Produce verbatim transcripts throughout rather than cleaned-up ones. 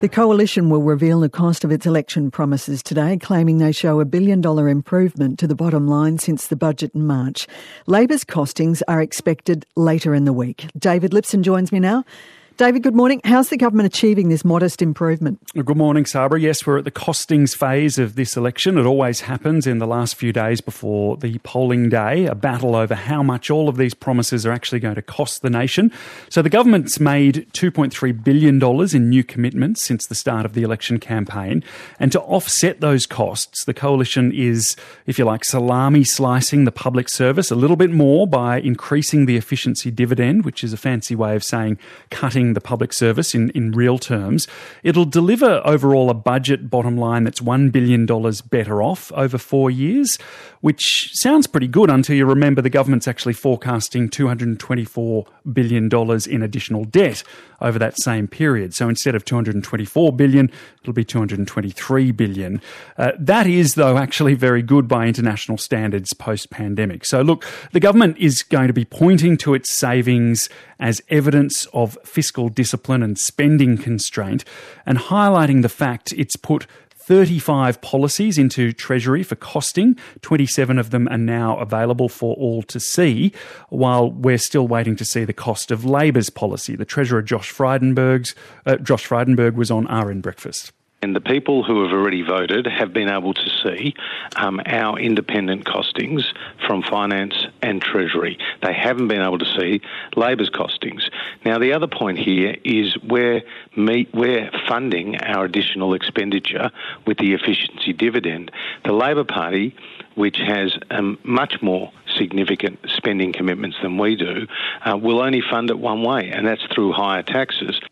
The Coalition will reveal the cost of its election promises today, claiming they show a billion-dollar improvement to the bottom line since the budget in March. Labor's costings are expected later in the week. David Lipson joins me now. David, good morning. How's the government achieving this modest improvement? Good morning, Sabra. Yes, we're at the costings phase of this election. It always happens in the last few days before the polling day, a battle over how much all of these promises are actually going to cost the nation. So the government's made two point three billion dollars in new commitments since the start of the election campaign. And to offset those costs, the Coalition is, if you like, salami slicing the public service a little bit more by increasing the efficiency dividend, which is a fancy way of saying cutting the public service in, in real terms. It'll deliver overall a budget bottom line that's one billion dollars better off over four years, which sounds pretty good until you remember the government's actually forecasting two hundred twenty-four billion dollars in additional debt over that same period. So instead of two hundred twenty-four billion dollars, it'll be two hundred twenty-three billion dollars. Uh, that is, though, actually very good by international standards post-pandemic. So look, the government is going to be pointing to its savings as evidence of fiscal discipline and spending constraint, and highlighting the fact it's put thirty-five policies into Treasury for costing. twenty-seven of them are now available for all to see, while we're still waiting to see the cost of Labor's policy. The Treasurer, Josh Frydenberg's, uh, Josh Frydenberg, was on R N Breakfast. And the people who have already voted have been able to see um, our independent costings from Finance and Treasury. They haven't been able to see Labor's costings. Now, the other point here is we're, meet, we're funding our additional expenditure with the efficiency dividend. The Labor Party, which has um, much more significant spending commitments than we do, uh, will only fund it one way, and that's through higher taxes.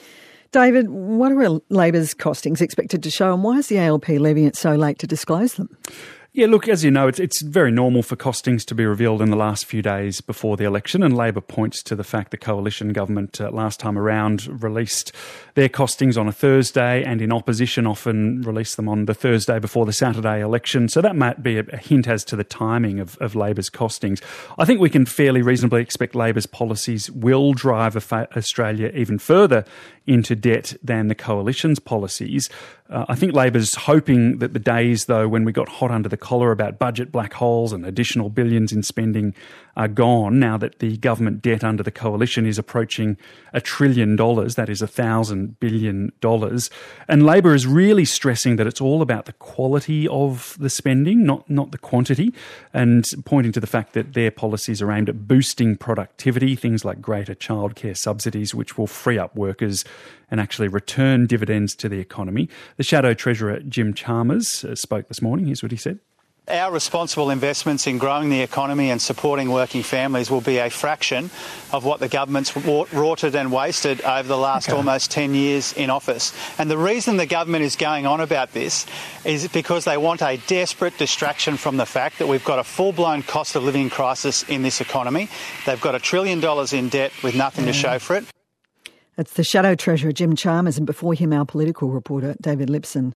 David, what are Labor's costings expected to show, and why is the A L P leaving it so late to disclose them? Yeah, look, as you know, it's, it's very normal for costings to be revealed in the last few days before the election, and Labor points to the fact the coalition government uh, last time around released their costings on a Thursday, and in opposition often released them on the Thursday before the Saturday election. So that might be a, a hint as to the timing of, of Labor's costings. I think we can fairly reasonably expect Labor's policies will drive Australia even further into debt than the coalition's policies. Uh, I think Labor's hoping that the days, though, when we got hot under the collar about budget black holes and additional billions in spending are gone now that the government debt under the coalition is approaching a trillion dollars, that is a thousand billion dollars. And Labor is really stressing that it's all about the quality of the spending, not, not the quantity, and pointing to the fact that their policies are aimed at boosting productivity, things like greater childcare subsidies, which will free up workers and actually return dividends to the economy. The Shadow Treasurer, Jim Chalmers, uh, spoke this morning. Here's what he said. Our responsible investments in growing the economy and supporting working families will be a fraction of what the government's rorted and wasted over the last okay. almost ten years in office. And the reason the government is going on about this is because they want a desperate distraction from the fact that we've got a full-blown cost of living crisis in this economy. They've got a trillion dollars in debt with nothing yeah. to show for it. That's the Shadow Treasurer, Jim Chalmers, and before him, our political reporter, David Lipson.